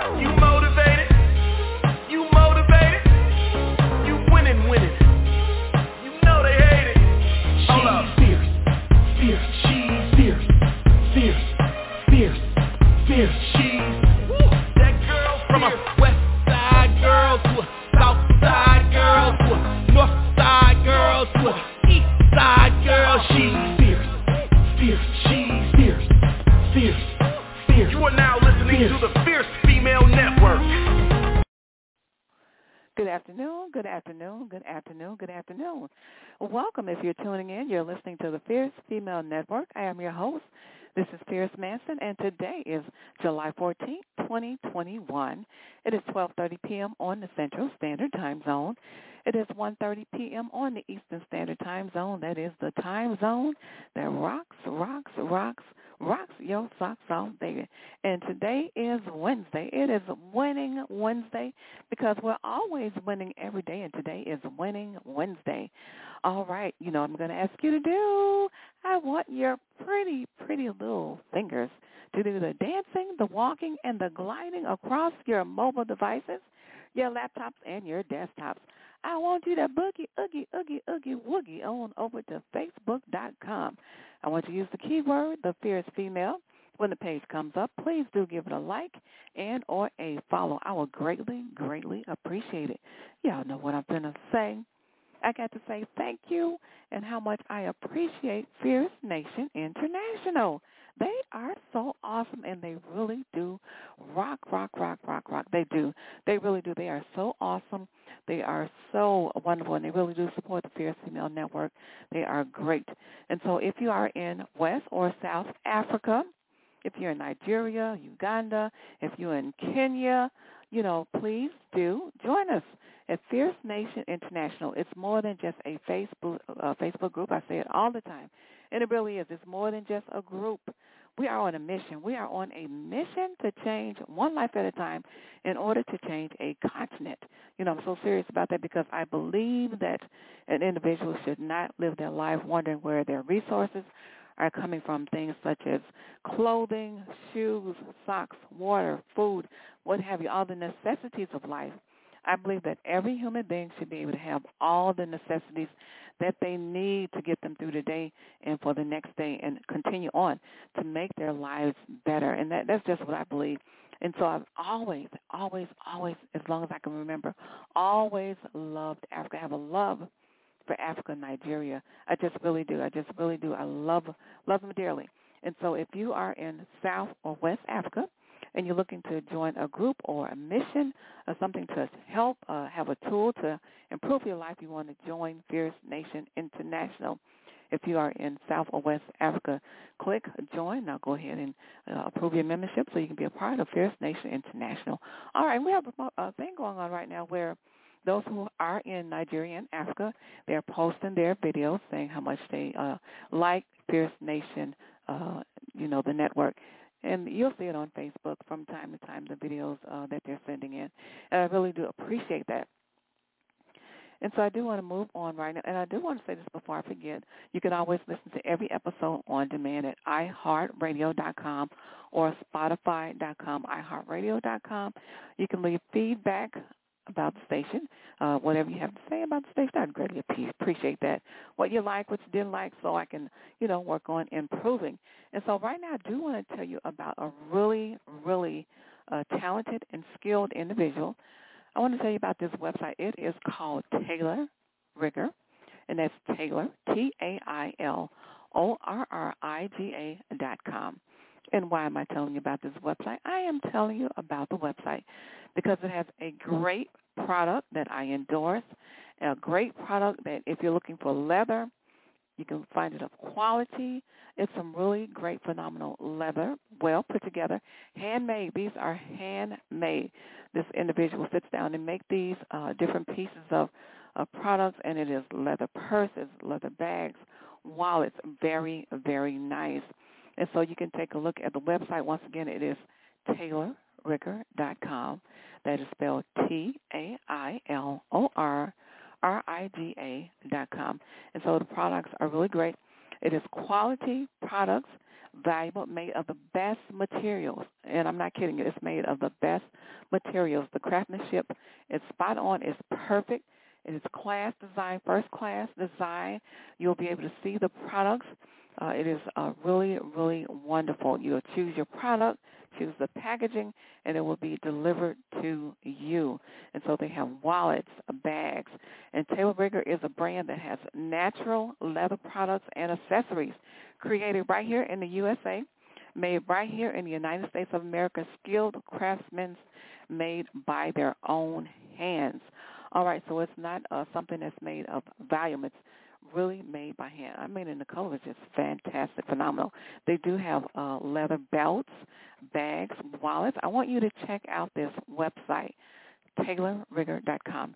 You motivated? You motivated? You winning, winning. You know they hate it. Hold up. Fierce, fierce, she's fierce, fierce, fierce, fierce, she's. That girl from a west side girl to a south side girl to a north side girl to a east side girl. She's fierce, fierce, she's fierce, fierce, fierce. You are now listening to the Fierce Female Network. Good afternoon, good afternoon, good afternoon, good afternoon. Welcome if you're tuning in. You're listening to the Fierce Female Network. I am your host. This is Fierce Manson, and today is July 14th, 2021. It is 12:30 p.m. on the Central Standard Time Zone. It is 1:30 p.m. on the Eastern Standard Time Zone. That is the time zone that rocks your socks off, baby. And today is Wednesday. It is Winning Wednesday because we're always winning every day, and today is Winning Wednesday. All right, you know what I'm going to ask you to do? I want your pretty little fingers to do the dancing, the walking, and the gliding across your mobile devices, your laptops, and your desktops. I want you to boogie, oogie, oogie, oogie, woogie on over to Facebook.com. I want you to use the keyword, The Fierce Female. When the page comes up, please do give it a like and or a follow. I will greatly appreciate it. Y'all know what I'm going to say. I got to say thank you and how much I appreciate Fierce Nation International. They are so awesome, and they really do rock. They do. They really do. They are so awesome. They are so wonderful, and they really do support the Fierce Female Network. They are great. And so if you are in West or South Africa, if you're in Nigeria, Uganda, if you're in Kenya, you know, please do join us at Fierce Nation International. It's more than just a Facebook group. I say it all the time, and it really is. It's more than just a group. We are on a mission. We are on a mission to change one life at a time in order to change a continent. You know, I'm so serious about that because I believe that an individual should not live their life wondering where their resources are coming from, things such as clothing, shoes, socks, water, food, what have you, all the necessities of life. I believe that every human being should be able to have all the necessities that they need to get them through the day and for the next day and continue on to make their lives better. And that's just what I believe. And so I've always, as long as I can remember, always loved Africa. I have a love for Africa and Nigeria. I just really do. I love them dearly. And so if you are in South or West Africa and you're looking to join a group or a mission or something to help, have a tool to improve your life, you want to join Fierce Nation International. If you are in South or West Africa, click join. Now go ahead and approve your membership so you can be a part of Fierce Nation International. All right, we have a thing going on right now where those who are in Nigeria and Africa, they're posting their videos saying how much they like Fierce Nation, the network. And you'll see it on Facebook from time to time, the videos that they're sending in. And I really do appreciate that. And so I do want to move on right now. And I do want to say this before I forget. You can always listen to every episode on demand at iHeartRadio.com or Spotify.com, iHeartRadio.com. You can leave feedback about the station, whatever you have to say about the station. I'd greatly appreciate that. What you like, what you didn't like, so I can, work on improving. And so right now I do want to tell you about a really talented and skilled individual. I want to tell you about this website. It is called Taylor Rigger, and that's Taylor, TailorRiga.com. And why am I telling you about this website? I am telling you about the website because it has a great product that I endorse, a great product that if you're looking for leather, you can find it of quality. It's some really great, phenomenal leather, well put together, handmade. These are handmade. This individual sits down and make these different pieces of products, and it is leather purses, leather bags, wallets, very, very nice. And so you can take a look at the website. Once again, it is TaylorRiga.com. That is spelled TailorRiga.com. And so the products are really great. It is quality products valuable, made of the best materials. And I'm not kidding you. It's made of the best materials. The craftsmanship is spot on. It's perfect. It is class design, first class design. You'll be able to see the products. It is really, really wonderful. You'll choose your product, choose the packaging, and it will be delivered to you. And so they have wallets, bags. And Taylor Rigger is a brand that has natural leather products and accessories created right here in the USA, made right here in the United States of America, skilled craftsmen made by their own hands. All right, so it's not something that's made of volume. It's really made by hand. I mean, and the color is just fantastic, phenomenal. They do have leather belts, bags, wallets. I want you to check out this website, TaylorRigger.com,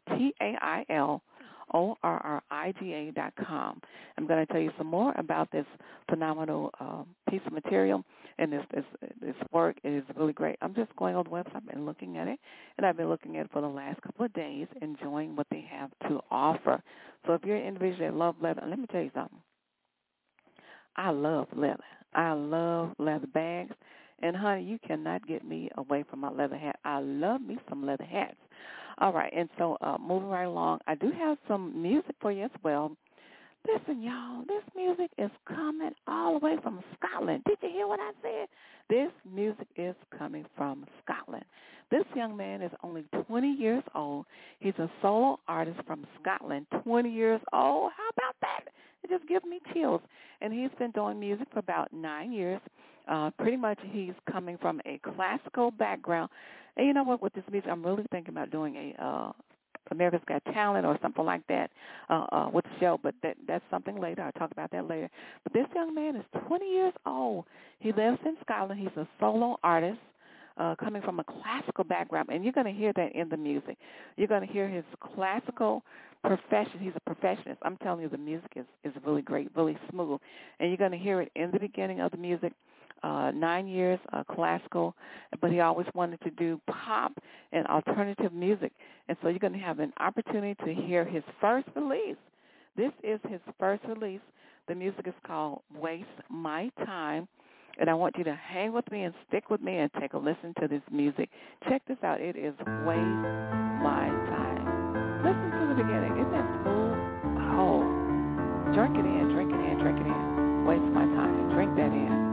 TaylorRigga.com. I'm going to tell you some more about this phenomenal piece of material, and this work is really great. I'm just going on the website and looking at it, and I've been looking at it for the last couple of days, enjoying what they have to offer. So if you're an individual that loves leather, let me tell you something. I love leather. I love leather bags. And, honey, you cannot get me away from my leather hat. I love me some leather hats. All right, and so moving right along, I do have some music for you as well. Listen, y'all, this music is coming all the way from Scotland. Did you hear what I said? This music is coming from Scotland. This young man is only 20 years old. He's a solo artist from Scotland, 20 years old. How about that? It just gives me chills. And he's been doing music for about 9 years. Pretty much he's coming from a classical background. And you know what, with this music, I'm really thinking about doing a America's Got Talent or something like that with the show, but that's something later. I'll talk about that later. But this young man is 20 years old. He lives in Scotland. He's a solo artist coming from a classical background, and you're going to hear that in the music. You're going to hear his classical profession. He's a perfectionist. I'm telling you, the music is really great, really smooth, and you're going to hear it in the beginning of the music. 9 years classical, but he always wanted to do pop and alternative music. And so you're going to have an opportunity to hear his first release. This is his first release. The music is called Waste My Time. And I want you to hang with me and stick with me and take a listen to this music. Check this out. It is Waste My Time. Listen to the beginning. Isn't that smooth? Oh, drink it in, drink it in, drink it in. Waste my time. Drink that in.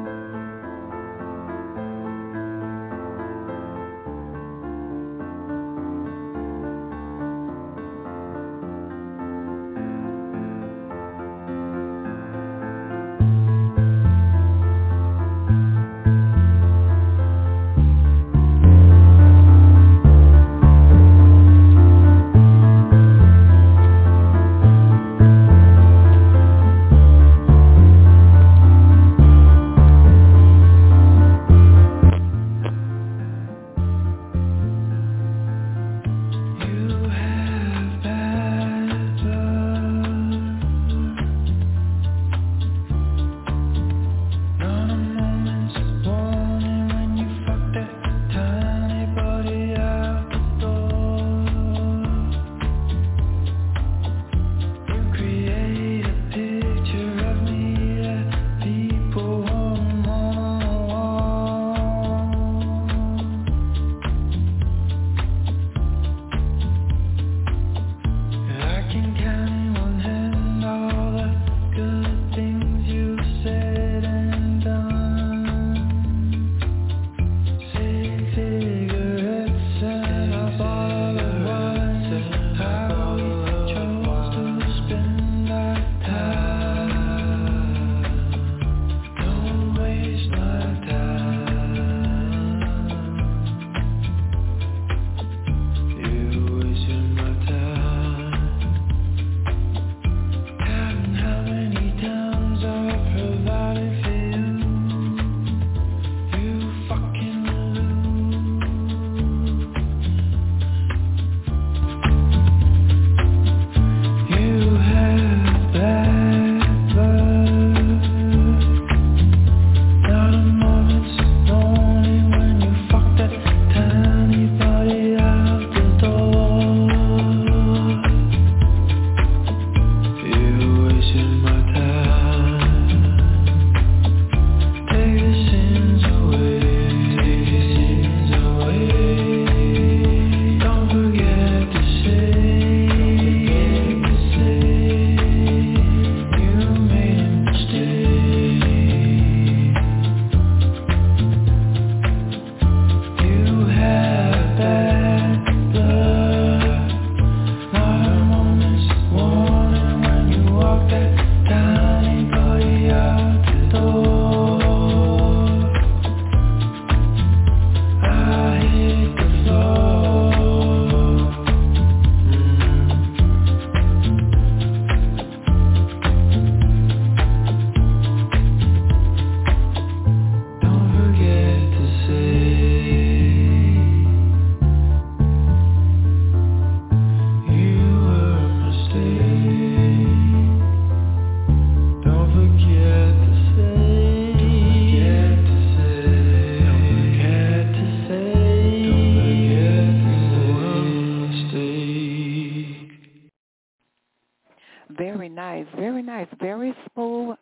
very nice, very smooth,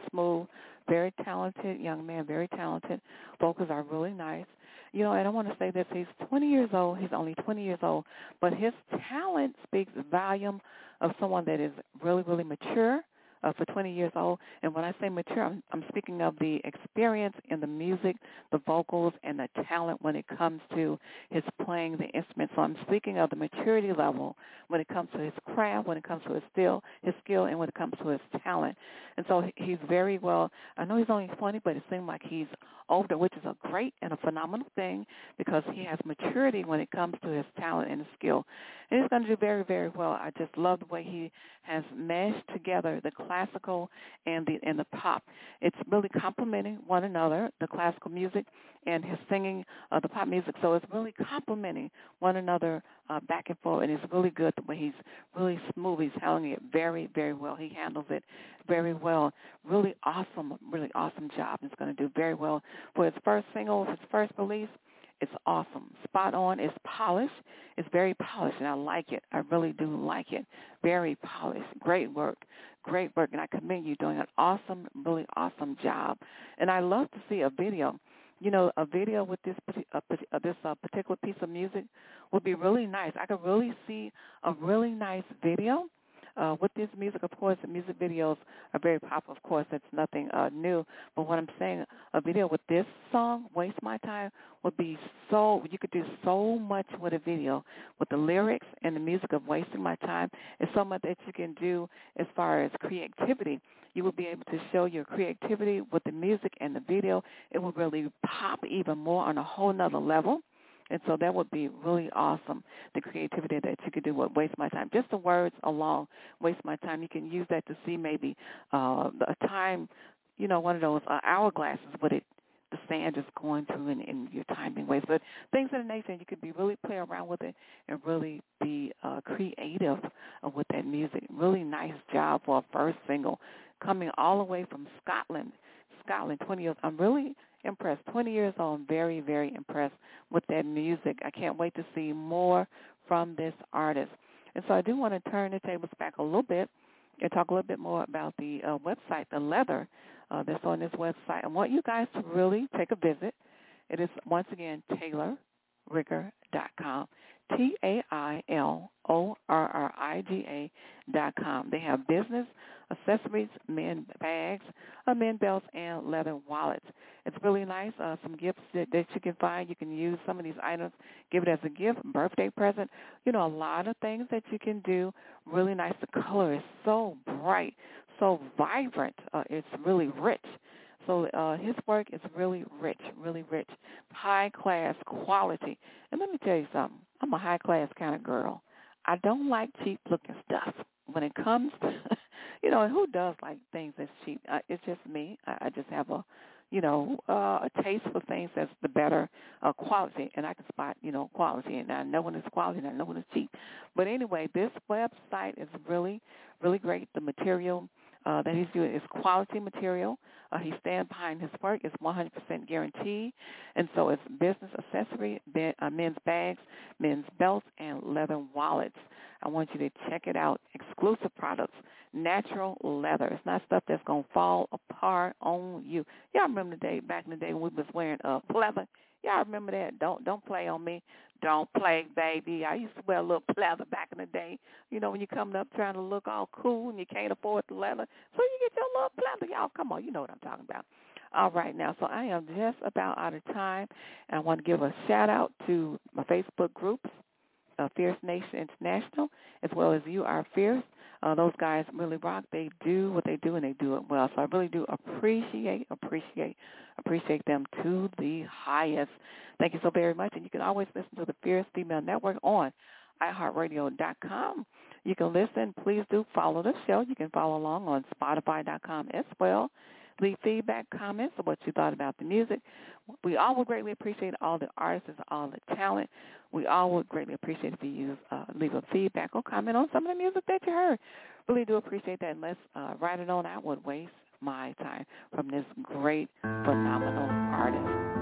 very talented young man, very talented. Vocals are really nice. And I want to say this, he's 20 years old. He's only 20 years old, but his talent speaks volume of someone that is really, really mature. For 20 years old. And when I say mature, I'm speaking of the experience in the music, the vocals, and the talent when it comes to his playing the instrument. So I'm speaking of the maturity level when it comes to his craft, when it comes to his skill, and when it comes to his talent. And so he's very well, I know he's only 20, but it seems like he's older, which is a great and a phenomenal thing because he has maturity when it comes to his talent and his skill. And he's going to do very, very well. I just love the way he has meshed together the classical and the pop. It's really complementing one another, the classical music and his singing, the pop music. So it's really complementing one another back and forth, and it's really good the way he's really smooth. He's handling it very, very well. He handles it very well. Really awesome job. He's going to do very well for his first single, his first release. It's awesome. Spot on. It's polished. It's very polished, and I like it. I really do like it. Very polished. Great work. And I commend you doing an awesome, really awesome job. And I love to see a video. A video with this particular piece of music would be really nice. I could really see a really nice video with this music. Of course, the music videos are very popular. Of course, that's nothing new. But what I'm saying, a video with this song, Waste My Time, would be you could do so much with a video. With the lyrics and the music of Wasting My Time, there's so much that you can do as far as creativity. You will be able to show your creativity with the music and the video. It will really pop even more on a whole nother level. And so that would be really awesome, the creativity that you could do with Waste My Time. Just the words alone, Waste My Time, you can use that to see maybe a time, one of those hourglasses with the sand just going through and your time being wasted. But things of the nature, you could really play around with it and really be creative with that music. Really nice job for a first single coming all the way from Scotland, 20 years. I'm really impressed. 20 years old, I'm very, very impressed with that music. I can't wait to see more from this artist. And so I do want to turn the tables back a little bit and talk a little bit more about the website, the leather that's on this website. I want you guys to really take a visit. It is, once again, TaylorRiga.com, TaylorRiga.com. They have business, accessories, men bags, men belts, and leather wallets. It's really nice. Some gifts that you can find. You can use some of these items, give it as a gift, birthday present. A lot of things that you can do. Really nice. The color is so bright, so vibrant. It's really rich. So his work is really rich, high-class quality. And let me tell you something. I'm a high-class kind of girl. I don't like cheap-looking stuff. When it comes to, and who does like things that's cheap? It's just me. I just have a taste for things that's the better quality, and I can spot, quality, and I know when it's quality and I know when it's cheap. But anyway, this website is really, really great. The material that he's doing is quality material. He stands behind his work. It's 100% guaranteed. And so it's business accessory, men's bags, men's belts, and leather wallets. I want you to check it out. Exclusive products, natural leather. It's not stuff that's going to fall apart on you. Y'all remember the day, back in the day when we was wearing pleather? Y'all remember that? Don't play on me. Don't play, baby. I used to wear a little pleather back in the day. When you're coming up trying to look all cool and you can't afford the leather. So you get your little pleather. Y'all, come on. You know what I'm talking about. All right, now, so I am just about out of time. And I want to give a shout-out to my Facebook groups, Fierce Nation International, as well as You Are Fierce. Those guys really rock. They do what they do, and they do it well. So I really do appreciate them to the highest. Thank you so very much. And you can always listen to the Fierce Female Network on iHeartRadio.com. You can listen. Please do follow the show. You can follow along on Spotify.com as well. Leave feedback, comments of what you thought about the music. We all would greatly appreciate all the artists, all the talent. We all would greatly appreciate if you leave a feedback or comment on some of the music that you heard. Really do appreciate that. And let's write it on. I would waste my time from this great, phenomenal artist.